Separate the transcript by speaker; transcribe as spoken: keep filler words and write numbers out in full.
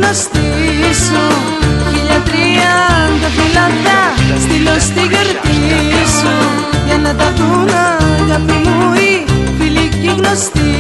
Speaker 1: γνωστή σου. Χίλια τριάντα φυλακά στείλω στη γιορτή σου, για να τα δουν αγάπη μου οι φίλοι και οι γνωστοί.